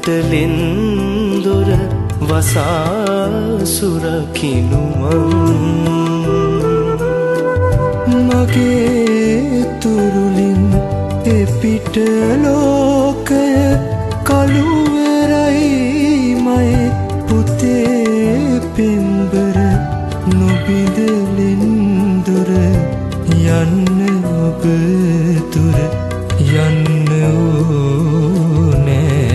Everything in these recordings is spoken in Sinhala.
කුමටලෙන් දොර වසා සුරකිනු මගේ තුරුලින් එපිට ලෝකය කළුවරයි මයි පුතේ පෙම්බර නොබිඳලෙන් දුර යන්න ඔබ දුර යන්න ඕනේ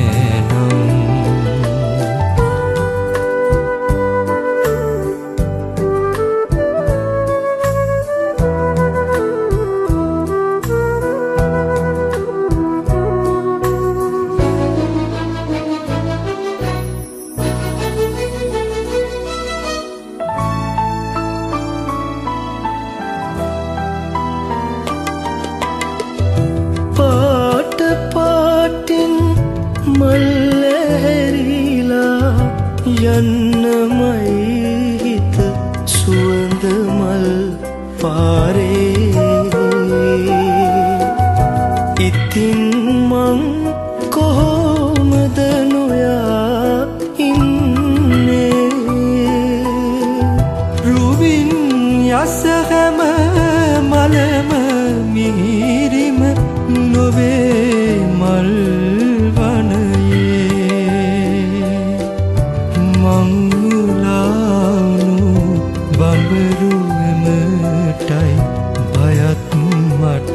යන්නමයි හිත සුවඳ මල් පාරේ ඉතින් මං කොහොමද නොයා ඉන්නේ රුවින් යස හැම මලම මිහිරිම නොවේ මල් බඹරුවමටයි බයත් මට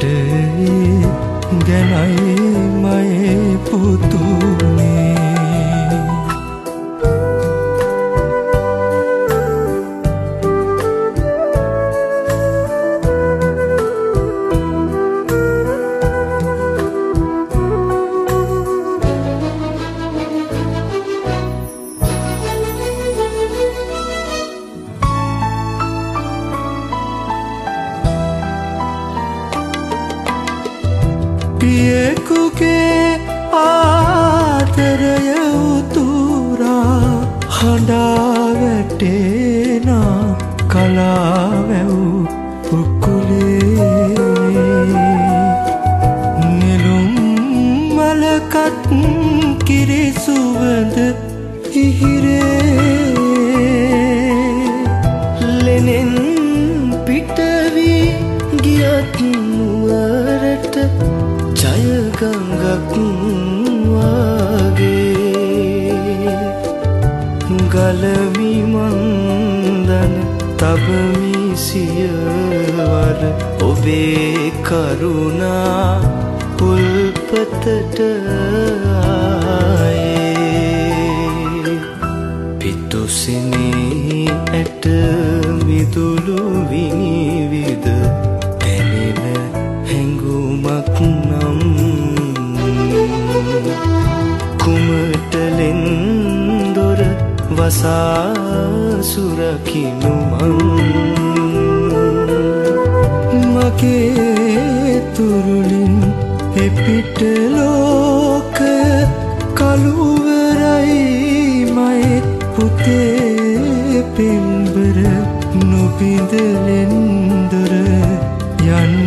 ගැනයි මයේ පුතුනේ පියෙකුගේ ආදරය උතුරා හඬා වැටෙනා කලාවැව් උකුලේ නෙළුම් මලකත් කිරි සුවඳ ඉහිරේ ලෙනෙන් පිටවී ගියත් නුවරට ජයගංගක් වාගේ ගලමි මන්දන තබමි සියවර ඔබේ කරුණා පුල්පතට ආයේ පිතුසිනී ඇට මිදුළු විනිවිද පැනෙන හැඟුමක් නම් කුමටලෙන් දොර වසා සුරකිනු මගේ තුරුලින් එපිට ලෝකය කළුවරයි මයි පුතේ පෙම්බර නොබිඳලෙන් දොර යන්න